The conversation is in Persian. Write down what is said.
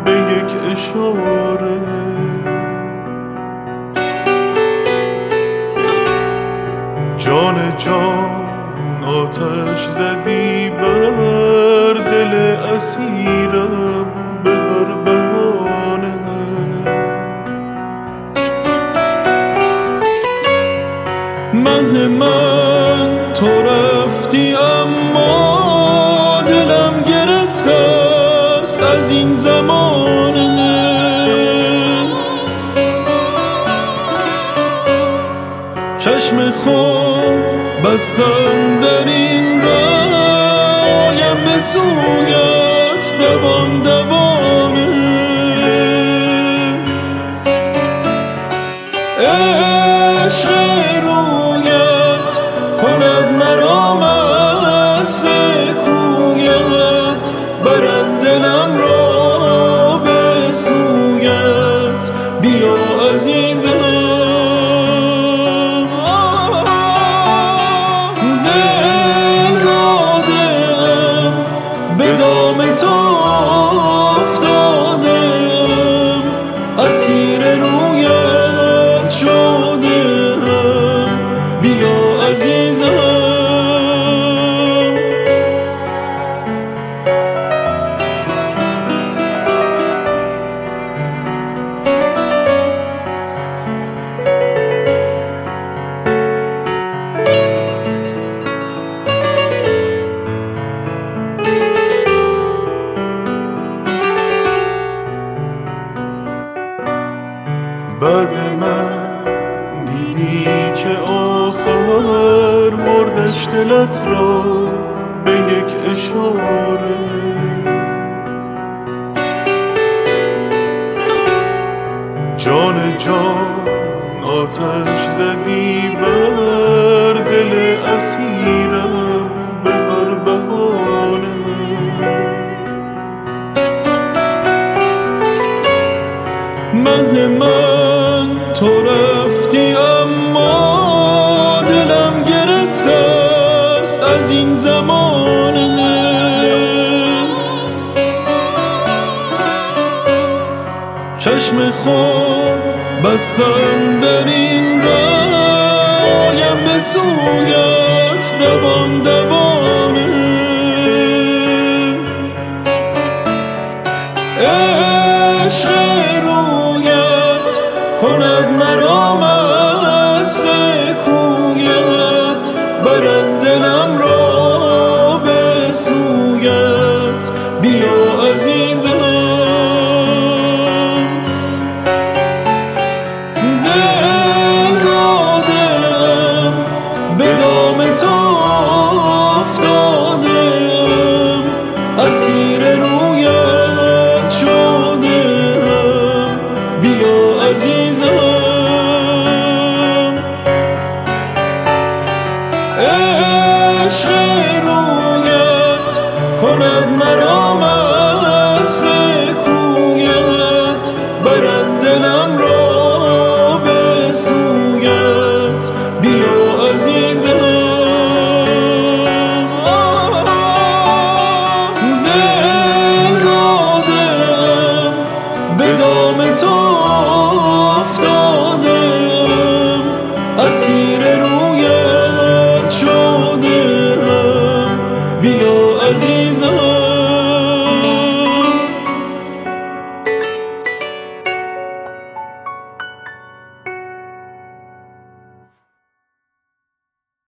به یک اشاره. جان جان آتش زدی بر دل اسیرم به هر بهانه. مه من تو رفتی اما دلم گرفته است از این زمانه. چشم خود بستم در این رایم به سویت دوان دوانه. عشق رویت کند مرا مست کویت، برد دلم را به سویت. بیا عزیزم تو افتادم، اسیر رویت شدم. بیا عزیزم بعد من دیدی که آخر بردش دلت را به یک اشاره. جان جان آتش زدی بر دل اسیرم به هر بهانه. مه من تو رفتی اما دلم گرفته است از این زمانه. چشم خود بستم در این رایم به سویت دوان دوانه. عشق رویت کند مرا مست کویت، برد دلم را به سویت. بیا عزیزم دل دادم، به دام تو افتادم، اسیر رویت شدم. بیا عزیزم عشق رویت کند مرا مست کویت، برد دلم را به سویت. بیا عزیزم دل دادم، به دام تو افتادم، اسیر رویت شدم. بیا عزیزم